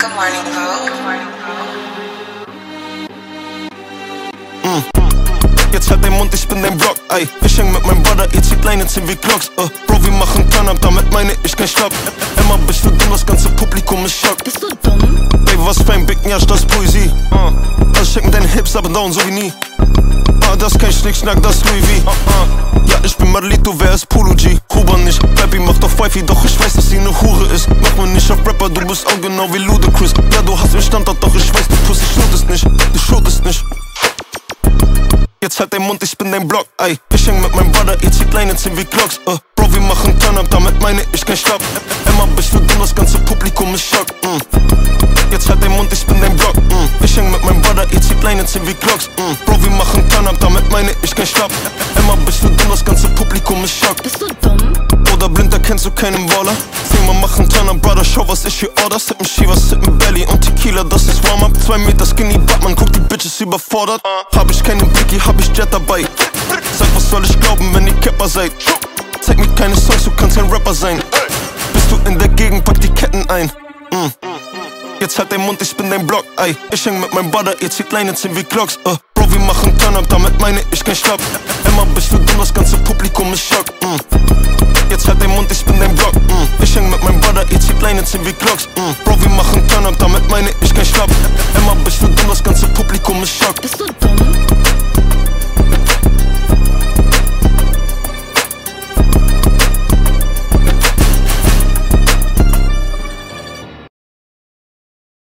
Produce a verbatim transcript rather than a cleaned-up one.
Good morning, Vogue. Good morning, Vogue. Mm. Jetzt halt dein Mund, ich bin dein Block, ey. Ich häng mit meinem Brother, ihr zieht Leine, ziehen wie Clocks, uh. Bro, wir machen Turn-Up, damit meine ich kein Stopp. Emma, bist du dumm, das ganze Publikum ist schock. Bist du dumm? Ey, was für ein Big Nyash, das ist Poesie, uh. Also checken deine Hips up and down, so wie nie. Ah, das ist kein Schnickschnack, das ist Louis V. uh, uh. Ja, ich bin Marlito, wer ist Polo G? Huber nicht, Baby macht auf Wifi, doch ich weiß, dass sie ne Hure ist. Mach mir nicht auf Rapper, du bist auch genau wie Ludacris. Ja, du hast den Standard, doch ich weiß, du Pussy shootest nicht, du shootest nicht. Jetzt halt dein Mund, ich bin dein Block, ey. Ich häng mit meinem Brother, ihr zieht Leine, ziehen wie Clocks, uh. Bro, wir machen Turn-Up, damit meine ich kein Stopp. Emma, bist du dumm, das ganze Publikum ist schock, mm. Jetzt halt dein Mund, ich bin dein Block, mm. Ich häng mit meinem Brother, ihr zieht Leine, ziehen wie Clocks, mm. Bro, wir machen Turn-Up, damit meine ich kein Stopp. Emma, bist du dumm, das ganze Publikum ist schock. Bist du dumm? Oder blind, da kennst du keinen Baller. Zehnmal machen Turn-Up, Brother, schau, was ich hier order. Sippen Shivas, sippen Belly und Tequila, das ist Warm-Up. Zwei Meter Skinny Batman, guck, die Bitches überfordert. Hab ich keinen Blicky, hab ich Jet dabei. Sag, was soll ich glauben, wenn ihr Capper seid? Zeig mir keine Songs, du kannst ein Rapper sein. Bist du in der Gegend, pack die Ketten ein. mm. Jetzt halt dein Mund, ich bin dein Block, ey. Ich häng mit meinem Brother, ihr zieht Leine, ziehen wie Clocks, uh. Bro, wir machen Turn-Up, damit meine ich kein Stopp. Emma, bist du dumm, das ganze Publikum ist schock, mm. Jetzt halt dein Mund, ich bin dein Block, mm. Ich häng mit meinem Brother, ihr zieht Leine, ziehen wie Clocks, mm. Bro, wir machen Turn-Up, damit meine ich kein Stopp. Emma, bist du dumm, das ganze Publikum ist schock. Bist du